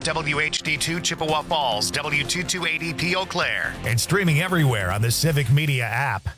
WHD2 Chippewa Falls, W228EP Eau Claire. And streaming everywhere on the Civic Media app.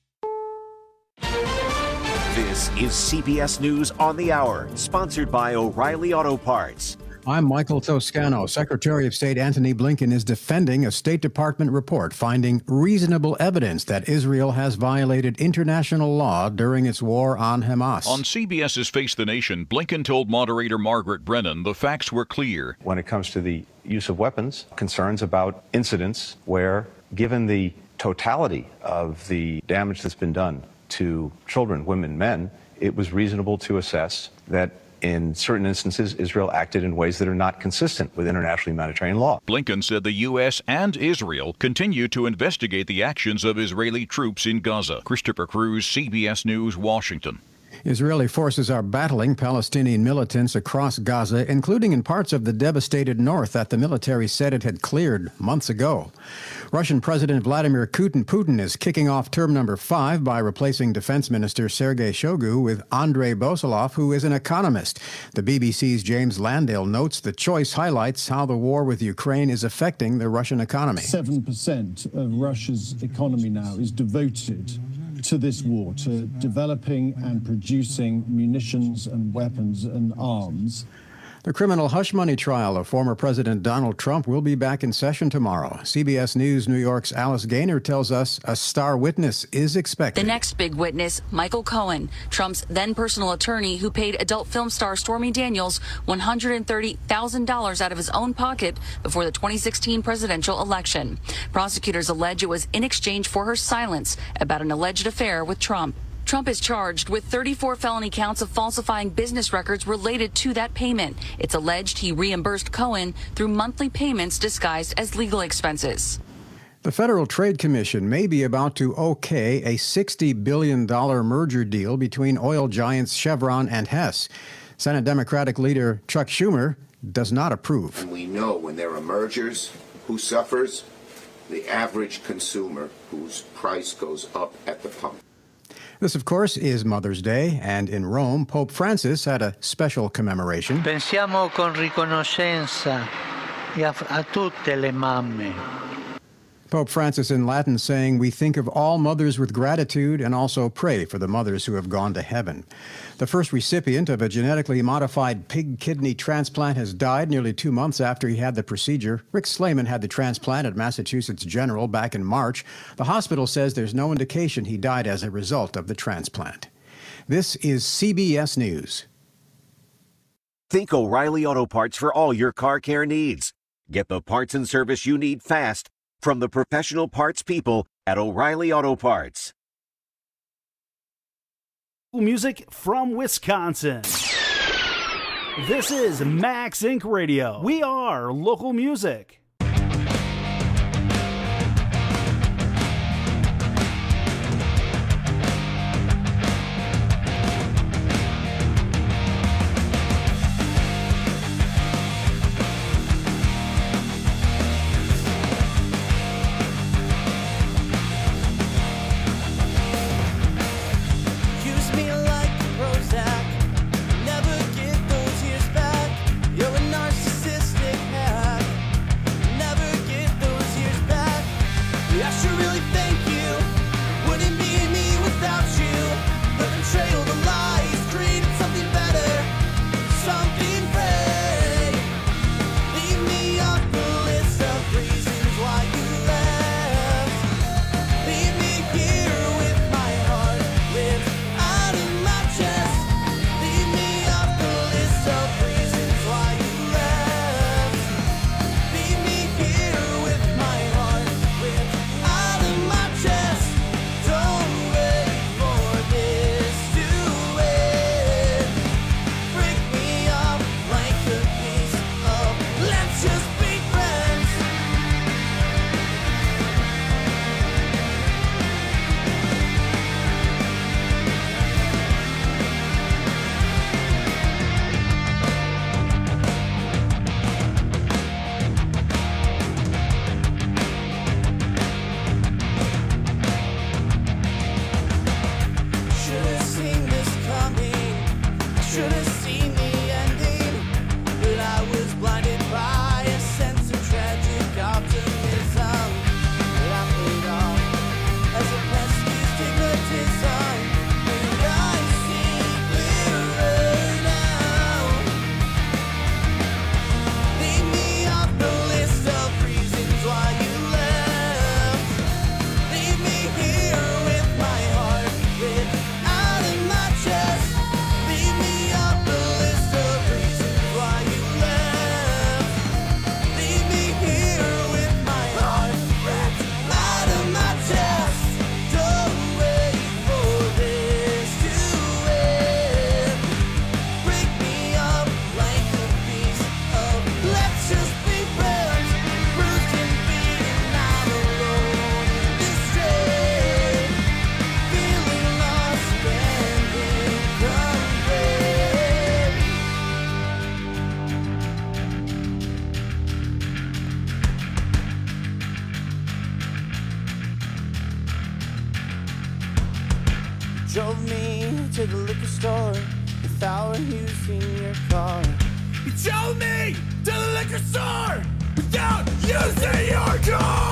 This is CBS News on the Hour, sponsored by O'Reilly Auto Parts. I'm Michael Toscano. Secretary of State Antony Blinken is defending a State Department report finding reasonable evidence that Israel has violated international law during its war on Hamas. On CBS's Face the Nation, Blinken told moderator Margaret Brennan the facts were clear. When it comes to the use of weapons, concerns about incidents where, given the totality of the damage that's been done to children, women, men, it was reasonable to assess that in certain instances, Israel acted in ways that are not consistent with international humanitarian law. Blinken said the U.S. and Israel continue to investigate the actions of Israeli troops in Gaza. Christopher Cruz, CBS News, Washington. Israeli forces are battling Palestinian militants across Gaza, including in parts of the devastated north that the military said it had cleared months ago. Russian President Vladimir Putin is kicking off term number 5 by replacing Defense Minister Sergei Shoigu with Andrei Bosolov, who is an economist. The BBC's James Landale notes the choice highlights how the war with Ukraine is affecting the Russian economy. 7% of Russia's economy now is devoted to this war, to developing and producing munitions and weapons and arms. The criminal hush money trial of former President Donald Trump will be back in session tomorrow. CBS News New York's Alice Gaynor tells us a star witness is expected. The next big witness, Michael Cohen, Trump's then personal attorney who paid adult film star Stormy Daniels $130,000 out of his own pocket before the 2016 presidential election. Prosecutors allege it was in exchange for her silence about an alleged affair with Trump. Trump is charged with 34 felony counts of falsifying business records related to that payment. It's alleged he reimbursed Cohen through monthly payments disguised as legal expenses. The Federal Trade Commission may be about to okay a $60 billion merger deal between oil giants Chevron and Hess. Senate Democratic leader Chuck Schumer does not approve. And we know when there are mergers, who suffers? The average consumer whose price goes up at the pump. This, of course, is Mother's Day, and in Rome, Pope Francis had a special commemoration. Pensiamo con riconoscenza a tutte le mamme. Pope Francis in Latin saying, we think of all mothers with gratitude and also pray for the mothers who have gone to heaven. The first recipient of a genetically modified pig kidney transplant has died nearly 2 months after he had the procedure. Rick Slayman had the transplant at Massachusetts General back in March. The hospital says there's no indication he died as a result of the transplant. This is CBS News. Think O'Reilly Auto Parts for all your car care needs. Get the parts and service you need fast from the professional parts people at O'Reilly Auto Parts. Music from Wisconsin. This is Max Inc. Radio. We are local music. who's in your car. You told me to the liquor store without using your car.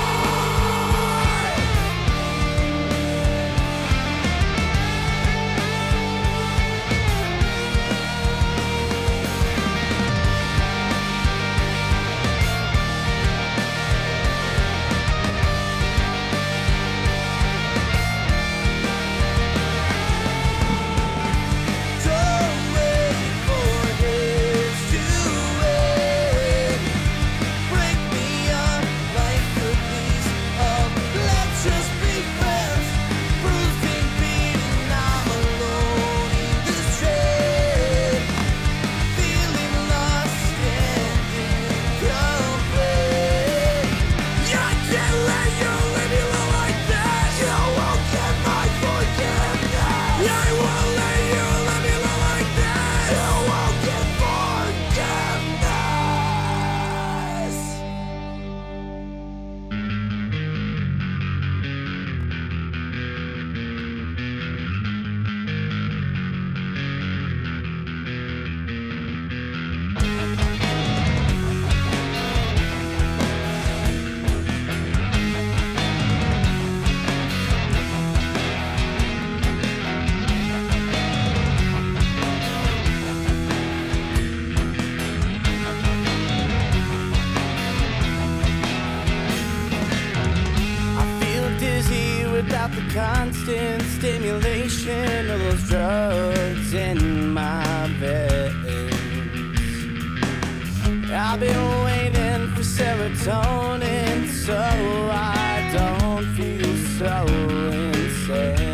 Constant stimulation of those drugs in my veins. I've been waiting for serotonin so I don't feel so insane.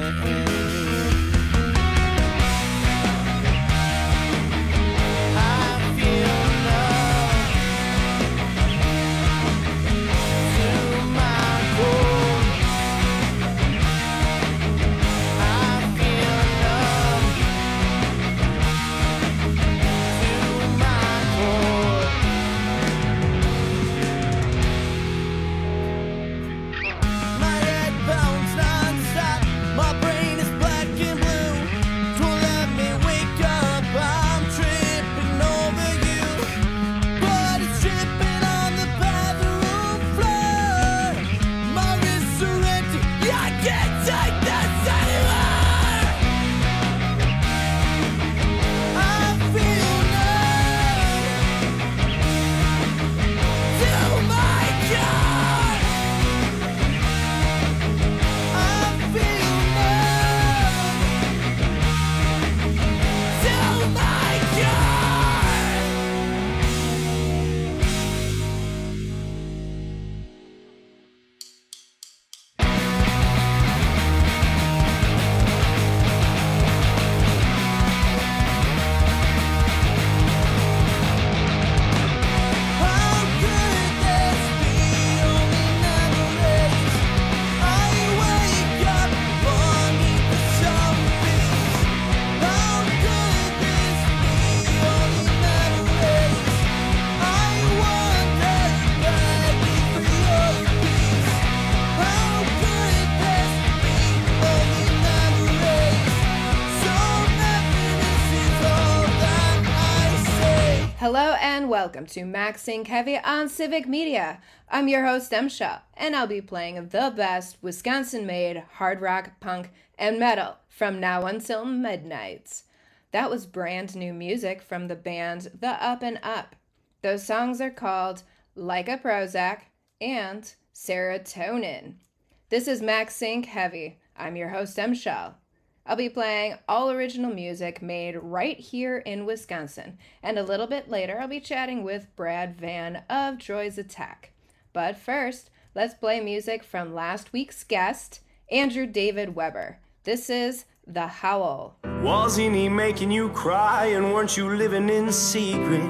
Hello and welcome to Max Sync Heavy on Civic Media. I'm your host, Emsha, and I'll be playing the best Wisconsin-made hard rock, punk, and metal from now until midnight. That was brand new music from the band The Up and Up. Those songs are called Like a Prozac and Serotonin. This is Max Sync Heavy. I'm your host, Emsha. I'll be playing all original music made right here in Wisconsin, and a little bit later I'll be chatting with Brad Van of Droids Attack. But first, let's play music from last week's guest, Andrew David Weber. This is The Howl. Wasn't he making you cry, and weren't you living in secret?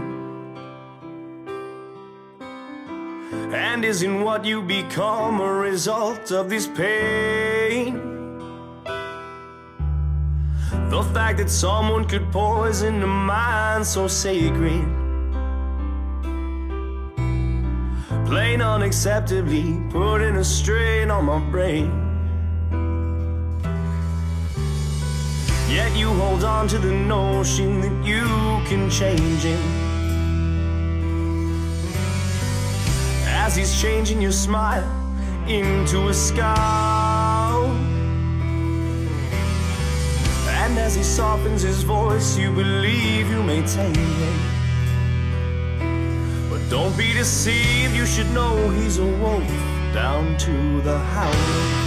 And isn't what you become a result of this pain? The fact that someone could poison a mind so sacred, plain unacceptably putting a strain on my brain. Yet you hold on to the notion that you can change him. As he's changing your smile into a scowl, and as he softens his voice, you believe you may tame him. But don't be deceived, you should know he's a wolf down to the howling.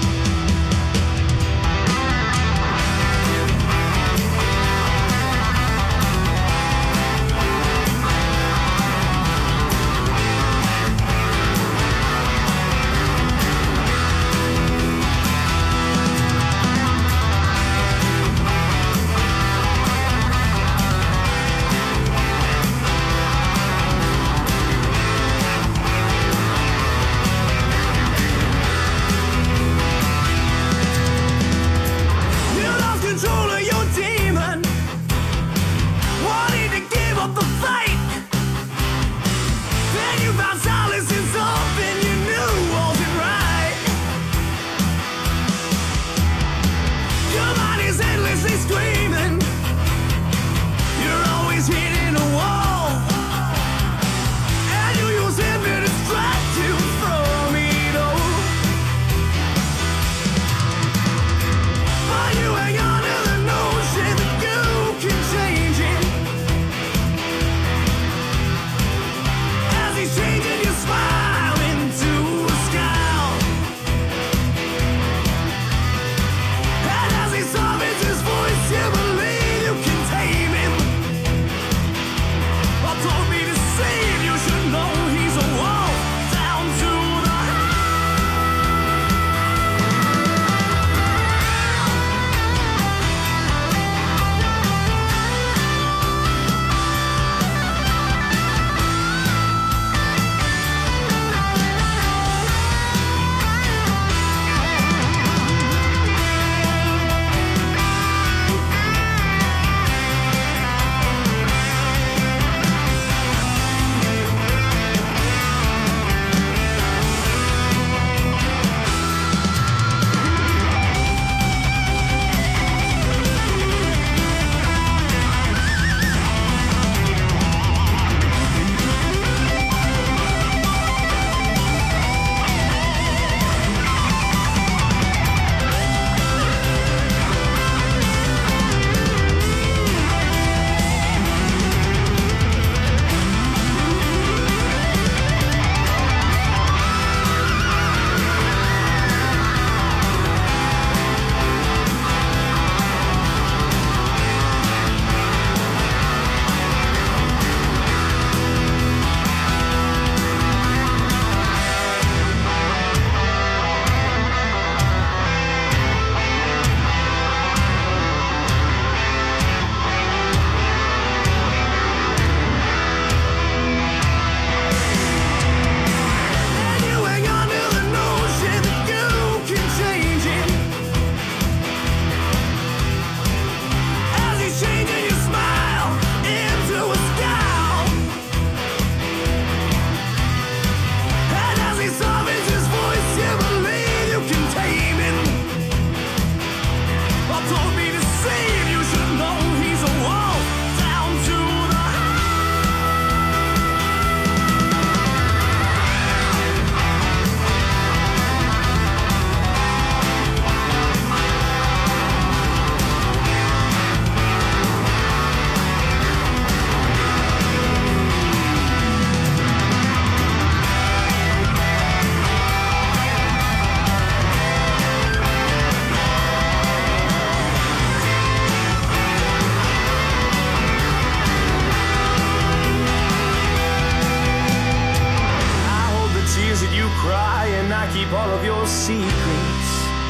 all of your secrets.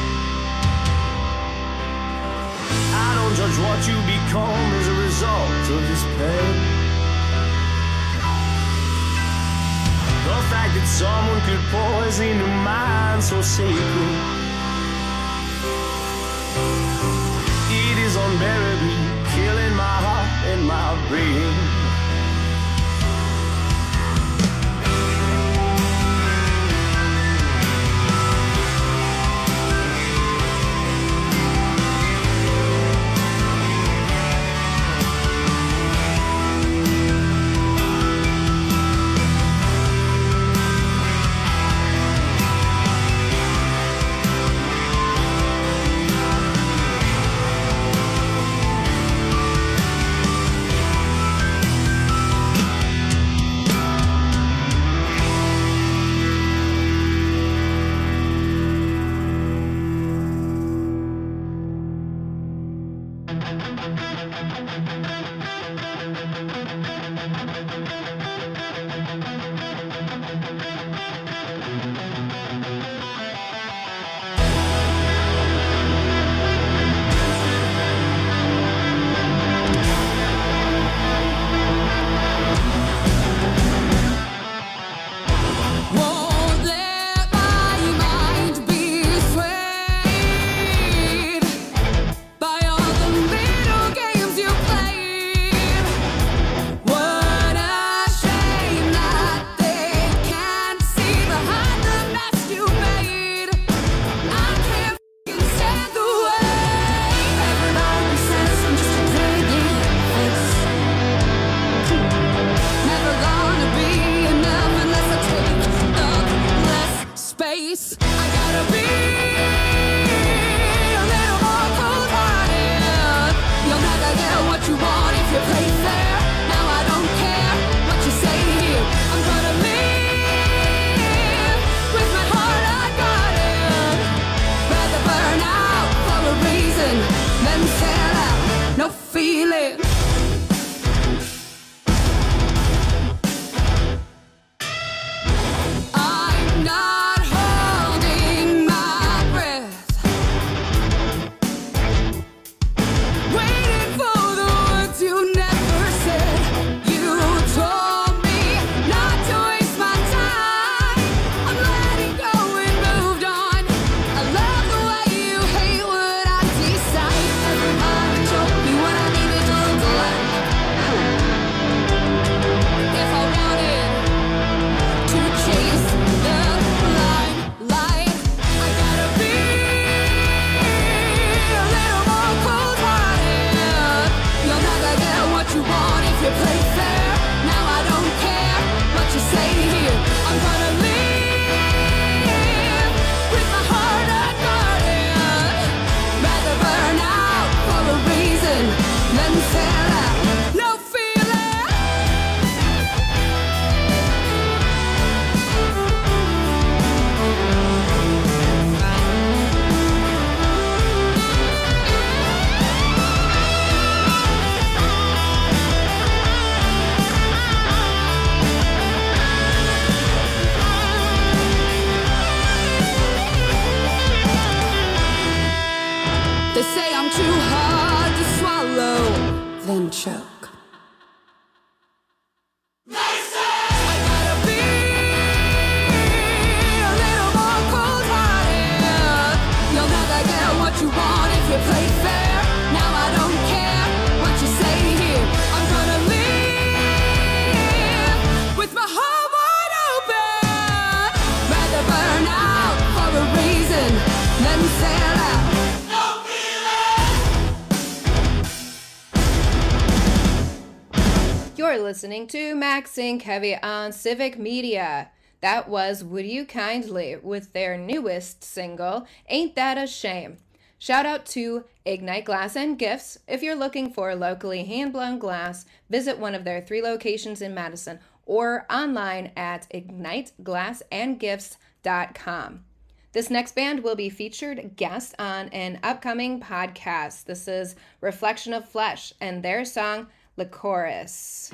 I don't judge what you become as a result of this pain. The fact that someone could poison your mind so sacred, it is unbearably killing my heart and my brain. You're listening to Max Inc. Heavy on Civic Media. That was Would You Kindly with their newest single, Ain't That a Shame. Shout out to Ignite Glass and Gifts. If you're looking for locally hand-blown glass, visit one of their 3 locations in Madison or online at igniteglassandgifts.com. This next band will be featured guest on an upcoming podcast. This is Reflection of Flesh and their song, Lycoris.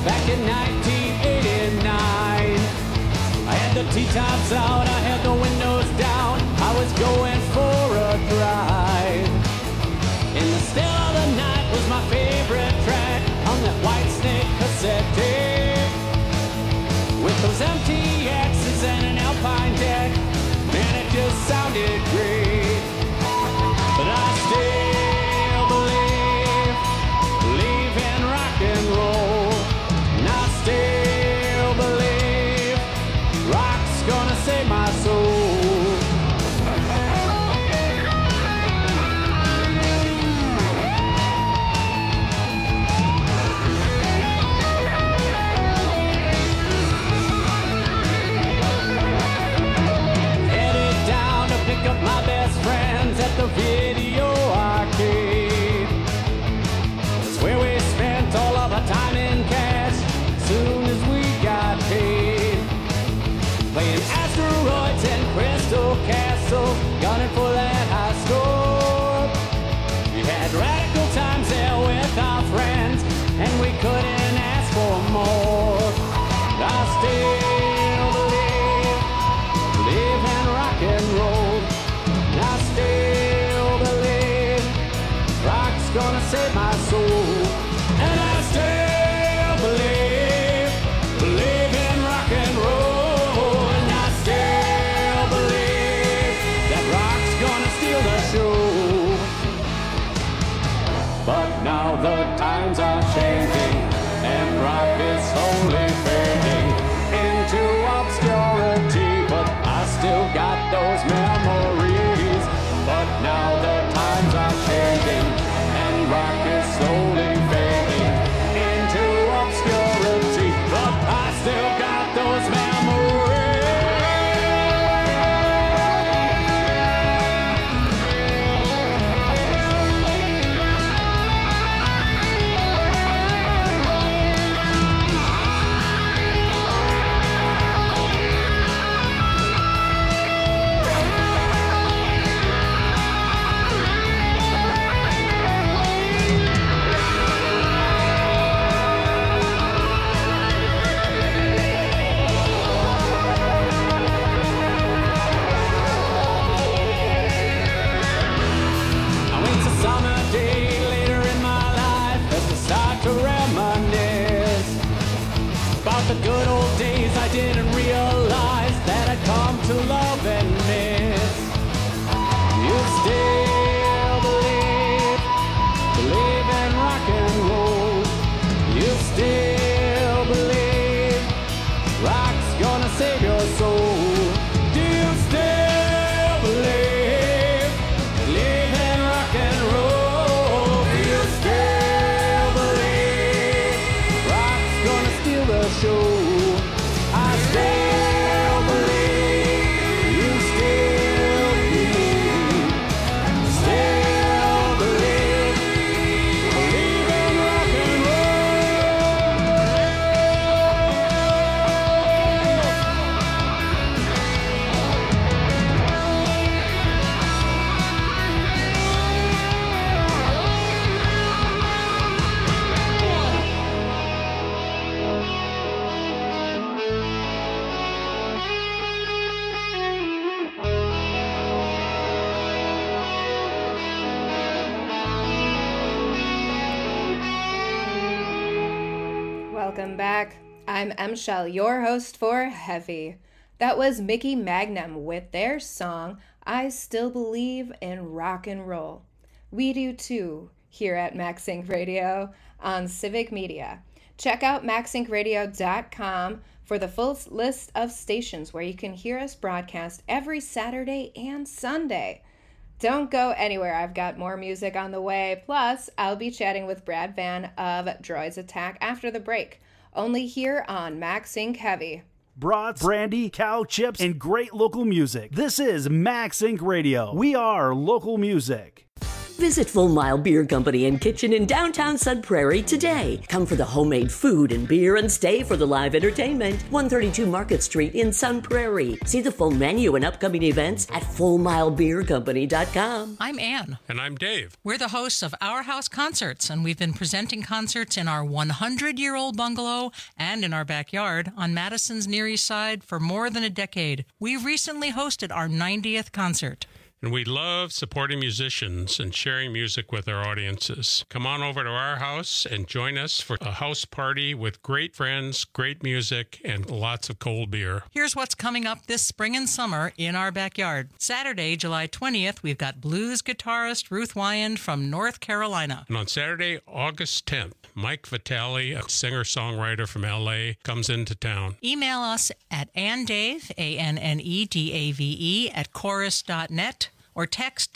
back in 1989. I had the T-tops out, I had the windows down, I was going for a drive. In the still of the night was my favorite track on that White Snake cassette tape. With those empty X's and an Alpine deck, man, it just sounded great. But I still believe in rock and roll. And I still believe rock's gonna save my soul. Up my best friends at the video arcade. That's where we spent all of our time in cash soon as we got paid. Playing asteroids and Crystal Castle, gunning for that high score. We had radical times there with our friends, and we couldn't ask for more. I still believe in rock and roll. I still believe rock's gonna save my soul. And I still believe in rock and roll. And I still believe that rock's gonna steal the show. But now the times are changing, and rock is slowly fading into obscurity. But I still got those memories. But now the times are changing, and rock is slowly fading into obscurity. But I still got those the good old days. I didn't realize that I'd come to love and miss. You still believe in rock and roll. You still believe rock's gonna save your soul. Do you still believe in rock and roll? Do you still believe rock's gonna steal the show? I still believe, you still believe in rock and Welcome back. I'm M. Shell, your host for Heavy. That was Mickey Magnum with their song, I Still Believe in Rock and Roll. We do too, here at MaxSync Radio on Civic Media. Check out MaxSyncRadio.com for the full list of stations where you can hear us broadcast every Saturday and Sunday. Don't go anywhere, I've got more music on the way. Plus, I'll be chatting with Brad Van of Droids Attack after the break. Only here on MaxSync Heavy. Brats, brandy, cow chips, and great local music. This is MaxSync Radio. We are local music. Visit Full Mile Beer Company and Kitchen in downtown Sun Prairie today. Come for the homemade food and beer and stay for the live entertainment. 132 Market Street in Sun Prairie. See the full menu and upcoming events at fullmilebeercompany.com. I'm Ann. And I'm Dave. We're the hosts of Our House Concerts, and we've been presenting concerts in our 100-year-old bungalow and in our backyard on Madison's Near East Side for more than a decade. We recently hosted our 90th concert. And we love supporting musicians and sharing music with our audiences. Come on over to our house and join us for a house party with great friends, great music, and lots of cold beer. Here's what's coming up this spring and summer in our backyard. Saturday, July 20th, we've got blues guitarist Ruth Wyand from North Carolina. And on Saturday, August 10th, Mike Vitale, a singer-songwriter from L.A., comes into town. Email us at annedave, ANNEDAVE, at chorus.net. or text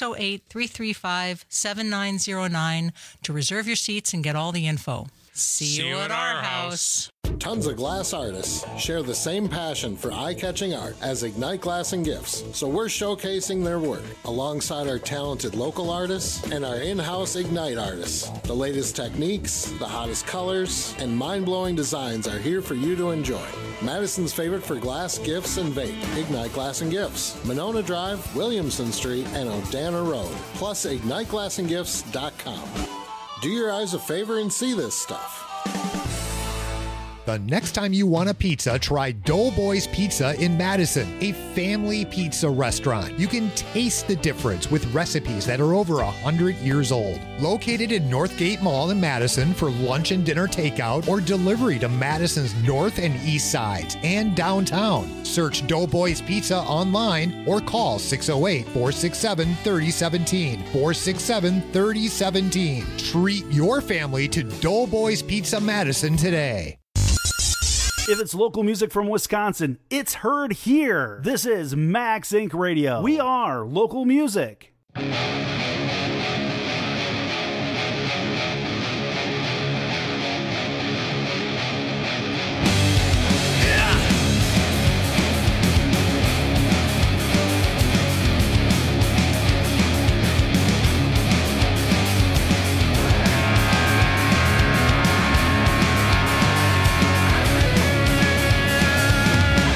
608-335-7909 to reserve your seats and get all the info. See you at our house. Tons of glass artists share the same passion for eye-catching art as Ignite Glass and Gifts, so we're showcasing their work alongside our talented local artists and our in-house Ignite artists. The latest techniques, the hottest colors, and mind-blowing designs are here for you to enjoy. Madison's favorite for glass, gifts, and vape, Ignite Glass and Gifts, Monona Drive, Williamson Street, and Odana Road, plus IgniteGlassandGifts.com. Do your eyes a favor and see this stuff. The next time you want a pizza, try Doughboys Pizza in Madison, a family pizza restaurant. You can taste the difference with recipes that are over 100 years old. Located in Northgate Mall in Madison for lunch and dinner takeout or delivery to Madison's north and east sides and downtown. Search Doughboys Pizza online or call 608-467-3017. 467-3017. Treat your family to Doughboys Pizza Madison today. If it's local music from Wisconsin, it's heard here. This is Max Inc. Radio. We are local music.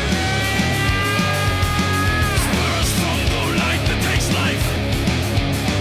From the light that takes life.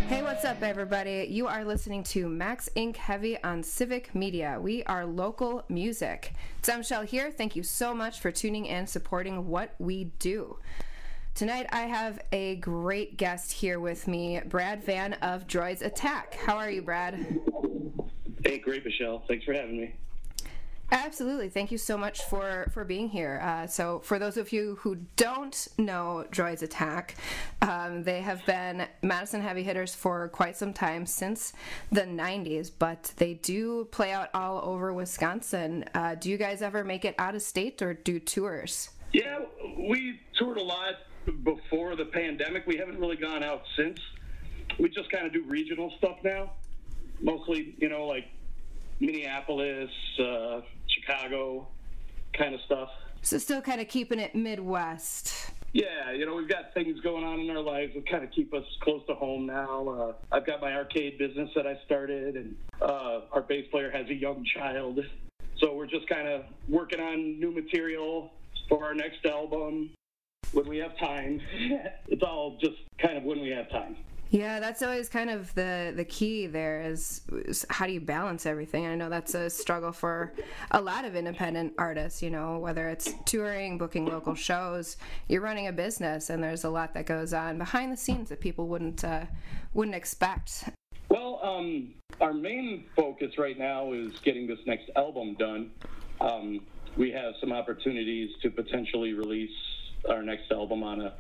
Hey, what's up, everybody? You are listening to Max Inc. Heavy on Civic Media. We are local music. It's Michelle here. Thank you so much for tuning in, supporting what we do. Tonight, I have a great guest here with me, Brad Van of Droids Attack. How are you, Brad? Hey, great, Michelle. Thanks for having me. Absolutely. Thank you so much for being here. So for those of you who don't know Droids Attack, they have been Madison heavy hitters for quite some time, since the 90s, but they do play out all over Wisconsin. Do you guys ever make it out of state or do tours? Yeah, we toured a lot before the pandemic. We haven't really gone out since. We just kind of do regional stuff now. Mostly, like Minneapolis, Chicago kind of stuff. So still kind of keeping it Midwest. Yeah, we've got things going on in our lives that kind of keep us close to home now. I've got my arcade business that I started, and our bass player has a young child. So we're just kind of working on new material for our next album when we have time. It's all just kind of when we have time. Yeah, that's always kind of the key there is how do you balance everything? I know that's a struggle for a lot of independent artists, whether it's touring, booking local shows, you're running a business, and there's a lot that goes on behind the scenes that people wouldn't expect. Well, our main focus right now is getting this next album done. We have some opportunities to potentially release our next album on a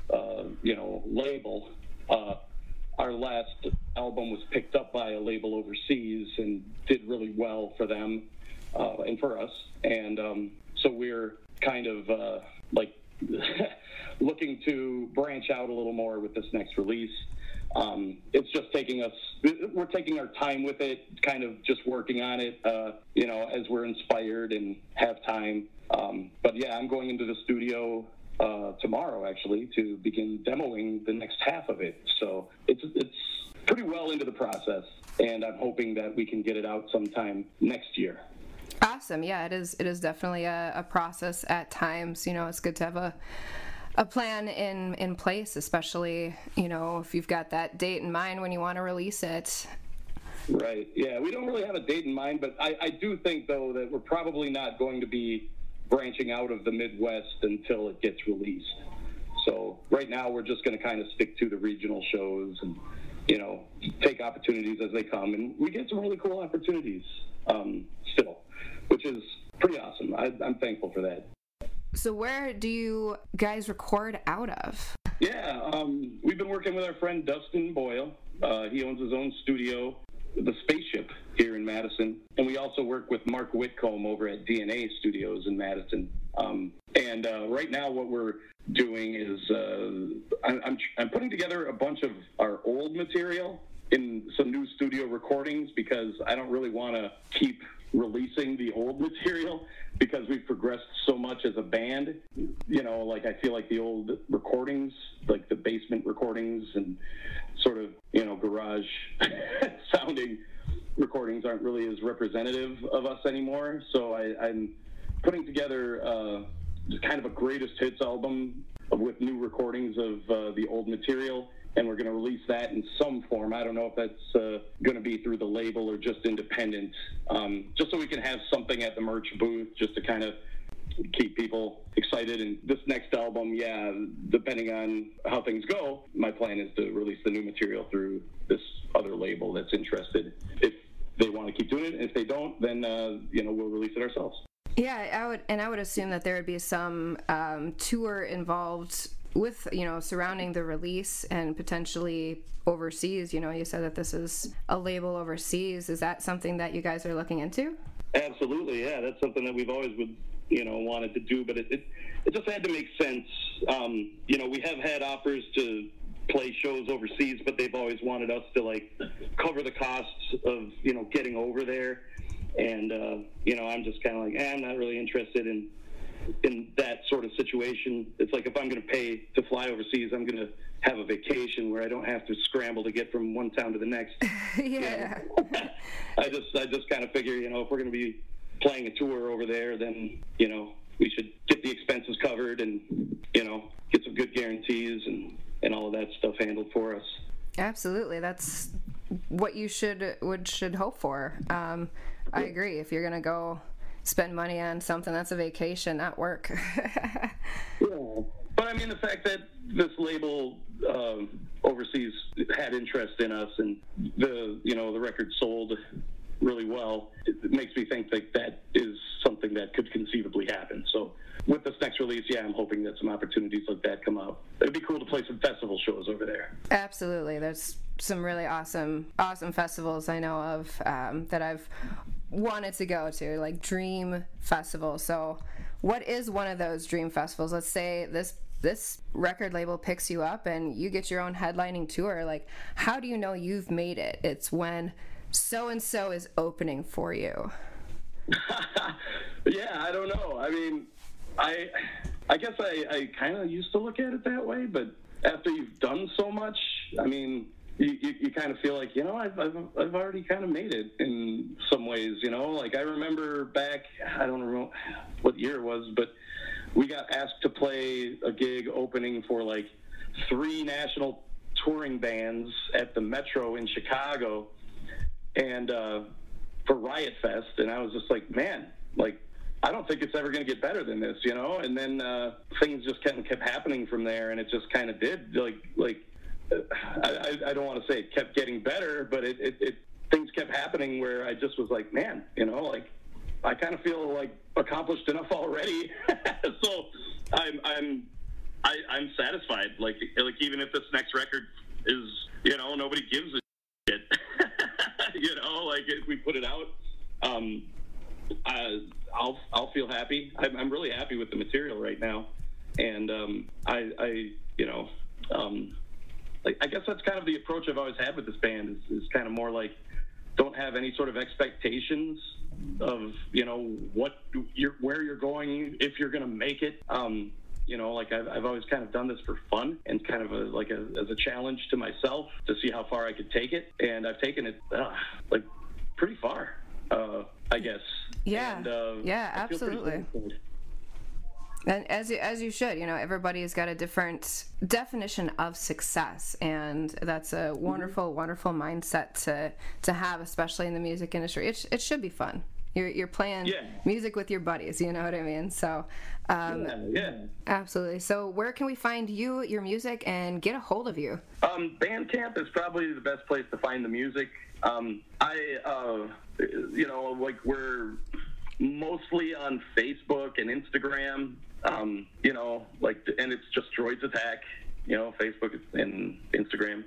label. Our last album was picked up by a label overseas and did really well for them and for us. And so we're kind of looking to branch out a little more with this next release. It's just we're taking our time with it, kind of just working on it, as we're inspired and have time. But yeah, I'm going into the studio tomorrow, actually, to begin demoing the next half of it. So it's pretty well into the process, and I'm hoping that we can get it out sometime next year. Awesome. Yeah, it is definitely a process at times. It's good to have a plan in place, especially, if you've got that date in mind when you want to release it. Right. Yeah, we don't really have a date in mind, but I do think, though, that we're probably not going to be branching out of the Midwest until it gets released. So right now we're just going to kind of stick to the regional shows and, take opportunities as they come. And we get some really cool opportunities still, which is pretty awesome. I'm thankful for that. So where do you guys record out of? Yeah, we've been working with our friend Dustin Boyle. He owns his own studio, The Spaceship, here in Madison. And we also work with Mark Whitcomb over at DNA Studios in Madison. And right now what we're doing is I'm putting together a bunch of our old material in some new studio recordings, because I don't really want to keep releasing the old material because we've progressed so much as a band. I feel like the old recordings, like the basement recordings and sort of, garage sounding recordings aren't really as representative of us anymore. So I'm putting together kind of a greatest hits album with new recordings of the old material, and we're going to release that in some form. I don't know if that's going to be through the label or just independent, just so we can have something at the merch booth just to kind of keep people excited. And this next album, yeah, depending on how things go, my plan is to release the new material through this other label that's interested. If they want to keep doing it, and if they don't, then we'll release it ourselves. Yeah, I would assume that there would be some tour involved with, surrounding the release and potentially overseas. You said that this is a label overseas. Is that something that you guys are looking into? Absolutely, yeah. That's something that we've always wanted to do, but it just had to make sense. We have had offers to play shows overseas, but they've always wanted us to cover the costs of getting over there. And I'm just kind of I'm not really interested in that sort of situation. It's like, if I'm going to pay to fly overseas, I'm going to have a vacation where I don't have to scramble to get from one town to the next. Yeah. I just kind of figure, if we're going to be playing a tour over there, then, we should get the expenses covered and, get some good guarantees and all of that stuff handled for us. Absolutely. That's what you should hope for. I agree. If you're going to go spend money on something, that's a vacation, not work. Yeah. But I mean, the fact that this label overseas had interest in us, and the record sold really well, it makes me think that is something that could conceivably happen. So with this next release, I'm hoping that some opportunities like that come out. It'd be cool to play some festival shows over there. Absolutely. There's some really awesome festivals I know of that I've wanted to go to, like Dream Festival. So what is one of those dream festivals? Let's say this record label picks you up and you get your own headlining tour. Like, how do you know you've made it? It's when so-and-so is opening for you. Yeah, I don't know. I mean, I guess I kind of used to look at it that way, but after you've done so much, I mean, you kind of feel like, I've already kind of made it in some ways, Like, I remember back, I don't know what year it was, but we got asked to play a gig opening for, like, 3 national touring bands at the Metro in Chicago, and for Riot Fest, and I was just like, man, like, I don't think it's ever going to get better than this, And then things just kind of kept happening from there, and it just kind of did. I don't want to say it kept getting better, but it things kept happening where I just was like, man, I kind of feel like accomplished enough already. So I'm satisfied. Like even if this next record is, nobody gives a shit. Like if we put it out, I'll feel happy. I'm really happy with the material right now, and I guess that's kind of the approach I've always had with this band. Is kind of more like, don't have any sort of expectations of where you're going, if you're going to make it. Like I've always kind of done this for fun and kind of as a challenge to myself to see how far I could take it, and I've taken it like pretty far, I guess. Yeah. And, yeah, absolutely. And as you should, everybody's got a different definition of success, and that's a wonderful, wonderful mindset to have, especially in the music industry. It should be fun. You're playing music with your buddies, you know what I mean? So, absolutely. So, where can we find you, your music, and get a hold of you? Bandcamp is probably the best place to find the music. We're mostly on Facebook and Instagram. And it's just Droids Attack, Facebook and Instagram.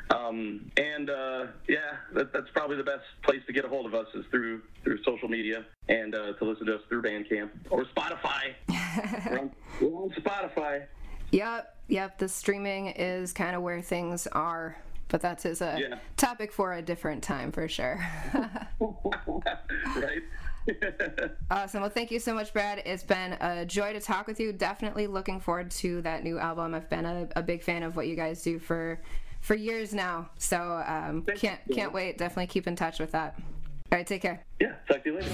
That's probably the best place to get a hold of us is through social media, and to listen to us through Bandcamp or Spotify. We're on Spotify. Yep. The streaming is kind of where things are, but that is a topic for a different time for sure. Right. Awesome. Well, thank you so much, Brad. It's been a joy to talk with you. Definitely looking forward to that new album. I've been a big fan of what you guys do for years now. So can't wait. Definitely keep in touch with that. All right, take care. Yeah, talk to you later.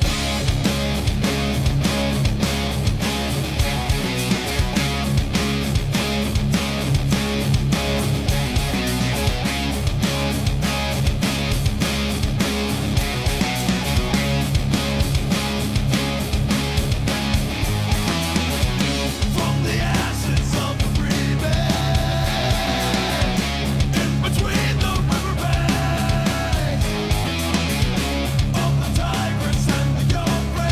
Tigress and the young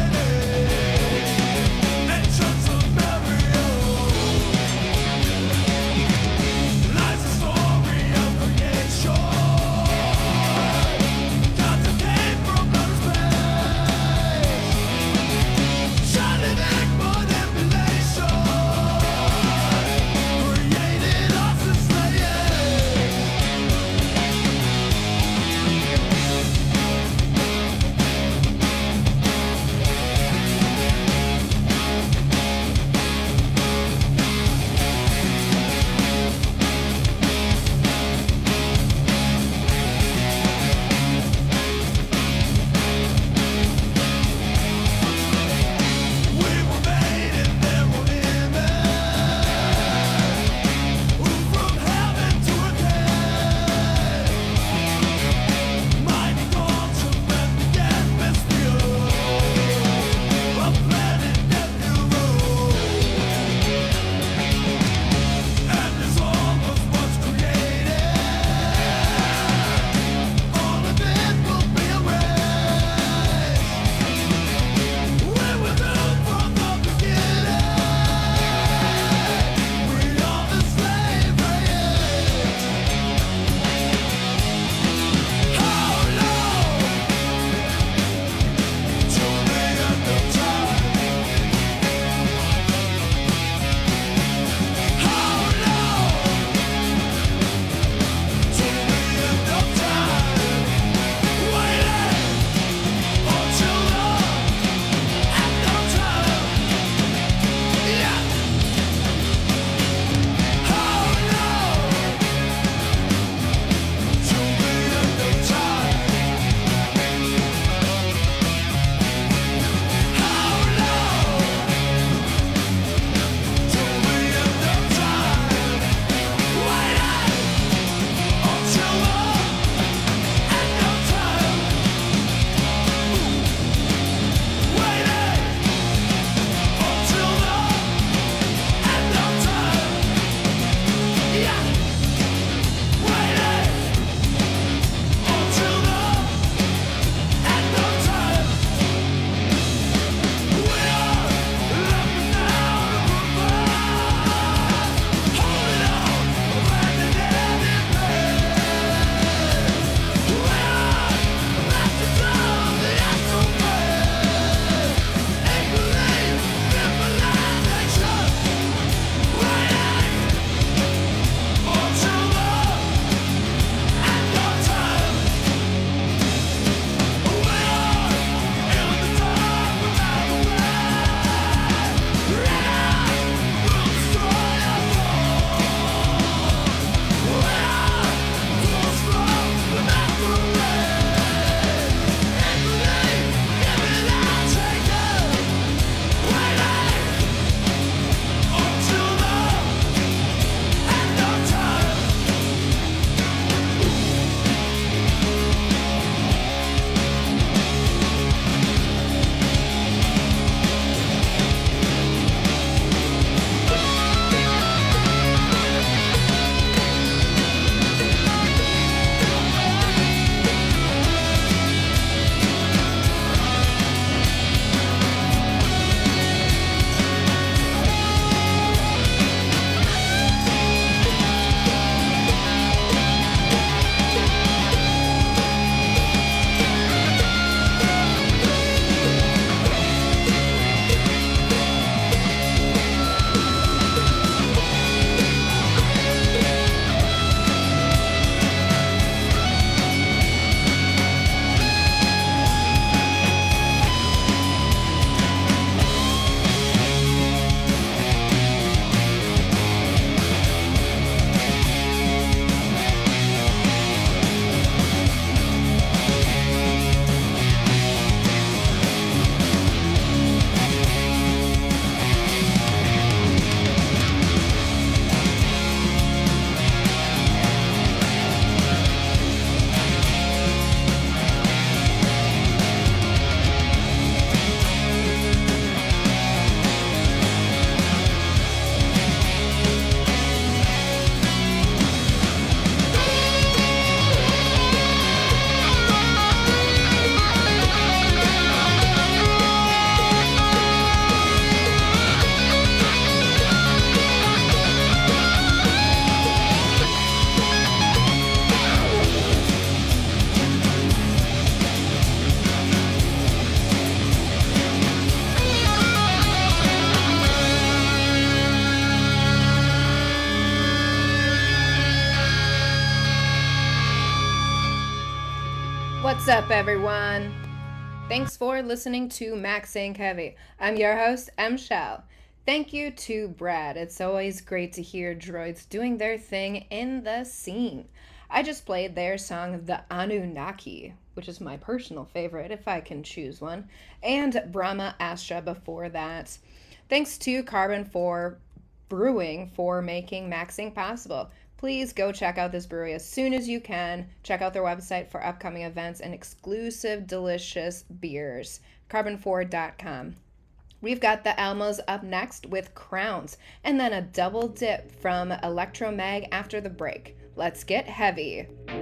What's up, everyone? Thanks for listening to Max Inc. Heavy. I'm your host, M. Shell. Thank you to Brad. It's always great to hear droids doing their thing in the scene. I just played their song, The Anunnaki, which is my personal favorite, if I can choose one, and Brahma Astra before that. Thanks to Carbon 4 Brewing for making Max Inc. possible. Please go check out this brewery as soon as you can. Check out their website for upcoming events and exclusive delicious beers. Carbon4.com. We've got the Almos up next with Crowns, and then a double dip from Electromag after the break. Let's get heavy.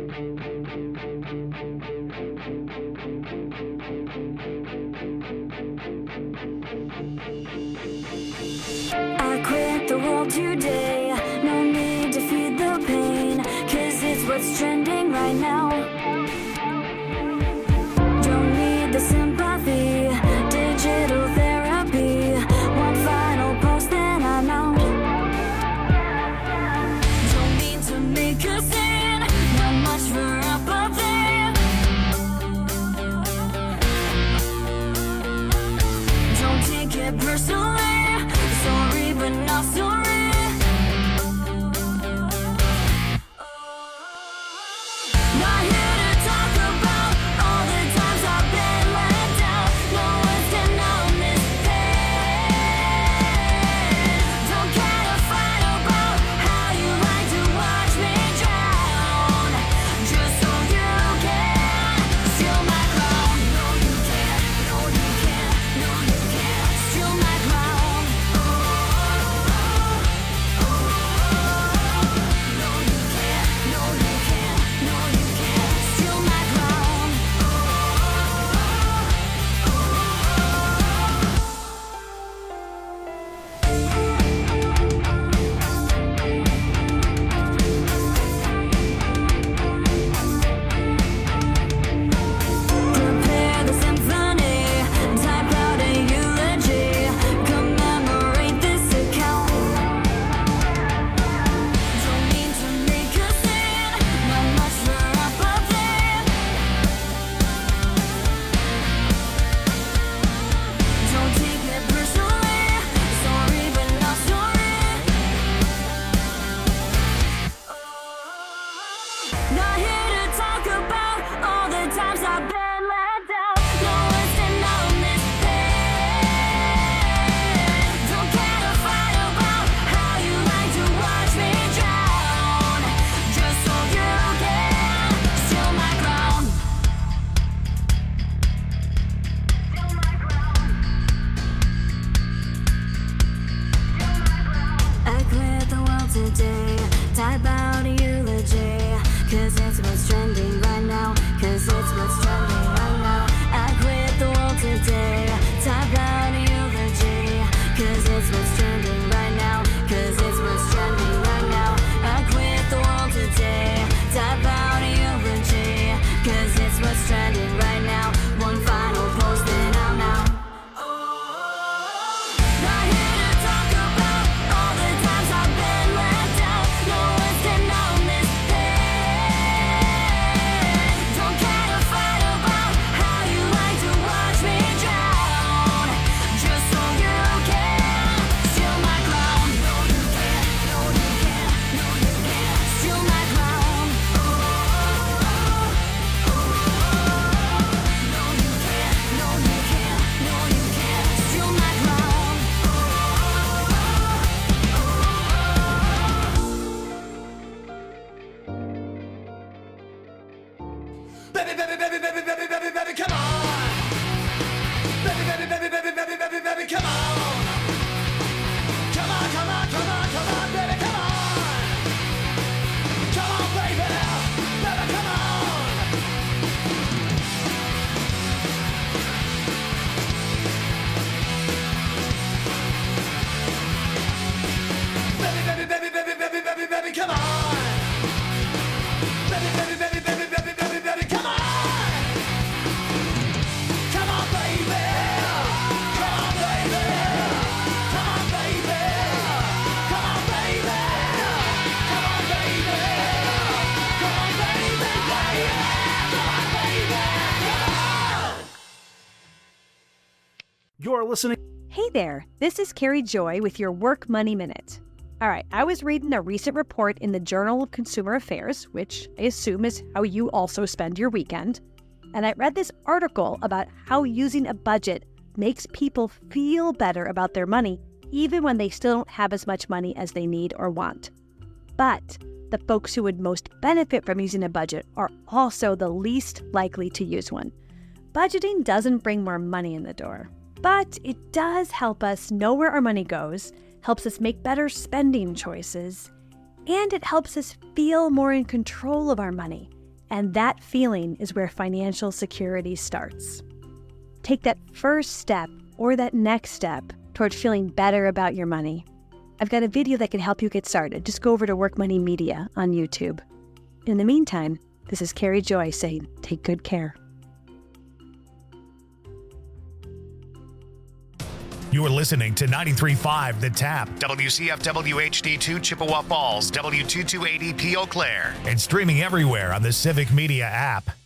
I quit the world today. No need to feed the pain, 'cause it's what's trending right now. Don't need the sympathy, digital therapy. One final post, then I'm out. Don't mean to make a scene, not much for apathy. Don't take it personally. Sorry, but not sorry. listening. Hey there, this is Carrie Joy with your Work Money Minute. All right, I was reading a recent report in the Journal of Consumer Affairs, which I assume is how you also spend your weekend. And I read this article about how using a budget makes people feel better about their money, even when they still don't have as much money as they need or want. But the folks who would most benefit from using a budget are also the least likely to use one. Budgeting doesn't bring more money in the door, but it does help us know where our money goes, helps us make better spending choices, and it helps us feel more in control of our money. And that feeling is where financial security starts. Take that first step or that next step toward feeling better about your money. I've got a video that can help you get started. Just go over to Work Money Media on YouTube. In the meantime, this is Carrie Joy saying, take good care. You are listening to 93.5 The Tap, WCFW HD2 Chippewa Falls, W2280P Eau Claire, and streaming everywhere on the Civic Media app.